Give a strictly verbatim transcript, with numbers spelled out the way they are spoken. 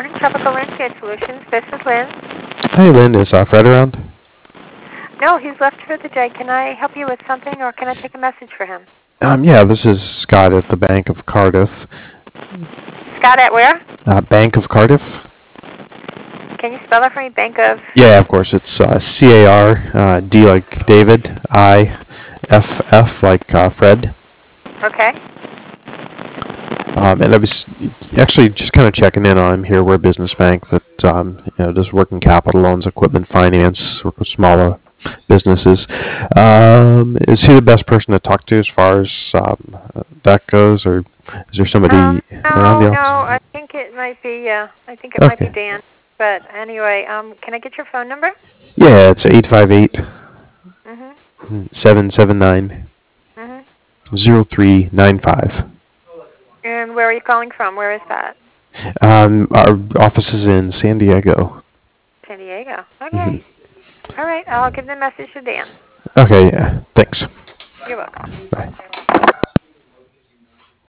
morning, Tropical Landscape Solutions. This is Lynn. Hey, Lynn, is uh, Fred around? No, he's left for the day. Can I help you with something, or can I take a message for him? Um, yeah, this is Scott at the Bank of Cardiff. Scott at where? Uh, Bank of Cardiff? Can you spell that for me? Bank of? Yeah, of course. It's uh, C A R, uh, D like David, I, F F like uh, Fred. Okay. Um, and I was actually just kind of checking in on him here. We're a business bank that um, you know, does working capital loans, equipment finance, work with smaller businesses. Um, is he the best person to talk to as far as um, that goes, or is there somebody Um, around the no, no, office? I think it might be, uh, I think it might be Okay. Dan. But anyway, um, can I get your phone number? Yeah, it's eight five eight, Mm-hmm. seven seven nine, Mm-hmm. zero three nine five. And where are you calling from? Where is that? Um, our office is in San Diego. San Diego. Okay. Mm-hmm. All right, I'll give the message to Dan. Okay, yeah, thanks. You're welcome. Bye.